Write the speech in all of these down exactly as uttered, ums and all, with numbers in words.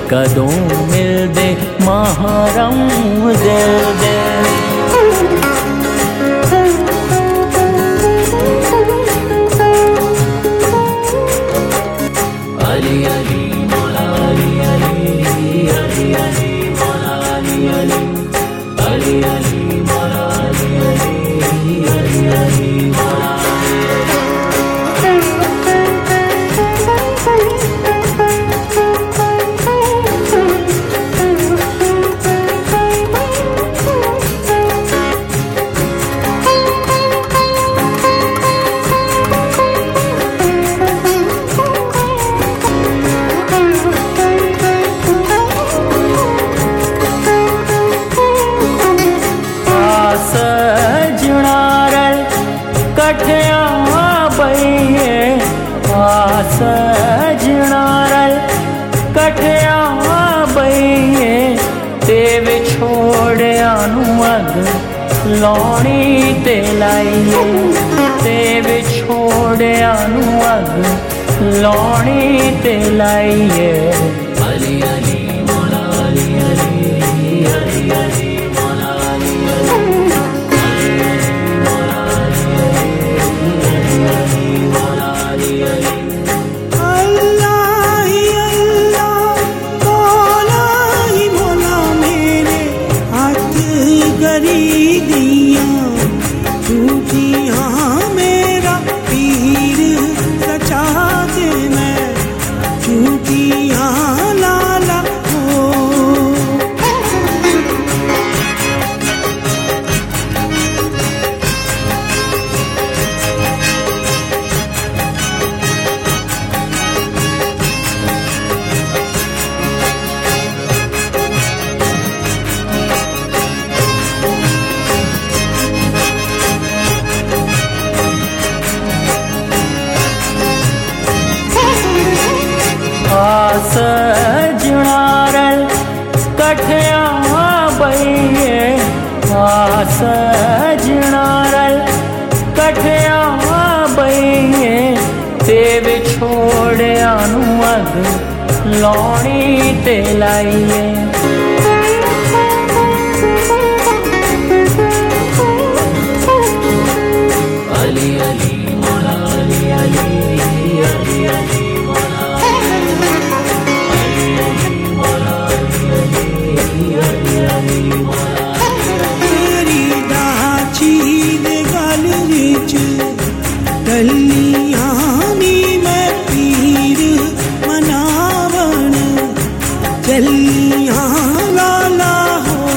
कदों मिलदे महरम दिल दे। अली अली मौला अली अली अली अली मौला अली अली अली अली मौला अली अली अली अली मौला कठिया बइए सजना रल कठिया बइए ते विछोड़िया नू अग लौनी ते लाइए ते विछोड़िया नू अग लौनी ते लाइए। अली अली मौला अली अली अली अली मौला अली अली सजना रल कठिया बइए सजना रल कठिया बइए ते विछोड़िया नू अग लौनी ते लाइए। अली अली मौला अली अली अली अली कल्याणी मैं पीर मनावन चलिया लाला हो।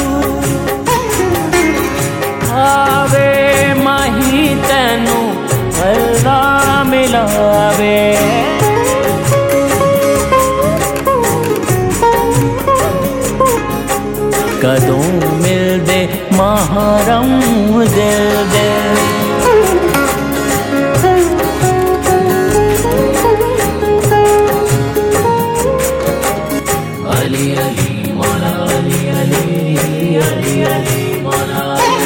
आवे माही तैनू अल्ला मिलावे कदों मिलदे महरम दिल दे। अली अली मौला अली अली अली अली मौला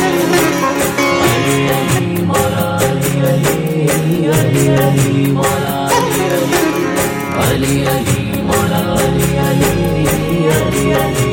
अली अली मौला अली अली अली अली मौला अली अली मौला अली अली अली अली